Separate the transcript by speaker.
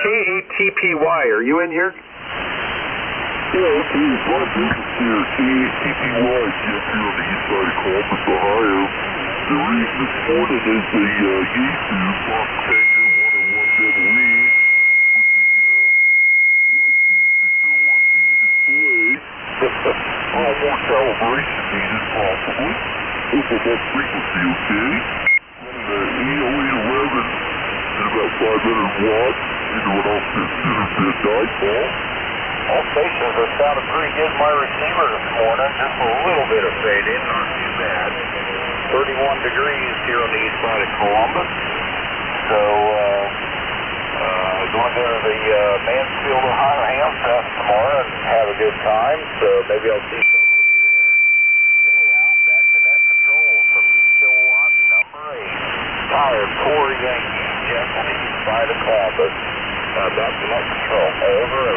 Speaker 1: K8TPY, are you in here?
Speaker 2: Yeah, okay, it's my business here. K8TPY, just here on the east side of Columbus, Ohio. The reason this morning is the Yaesu Fox Tango 101EE all more calibration needed, possibly. Up above frequency, okay? Running an E0811 at about 500 watts into an offset center pit dipole.
Speaker 3: All stations have sounded pretty good in my receiver this morning. Just a little bit of fade-in, not too bad. 31 degrees here on the east side of Columbus. So, going to go to the Mansfield, Ohio Ham Fest tomorrow and have a good time. So maybe I'll see some of you there. Anyhow, back to net control from kilowatt number 8. Tired, Corey Yankee, just on the east side of Columbus. Back to net control. Over.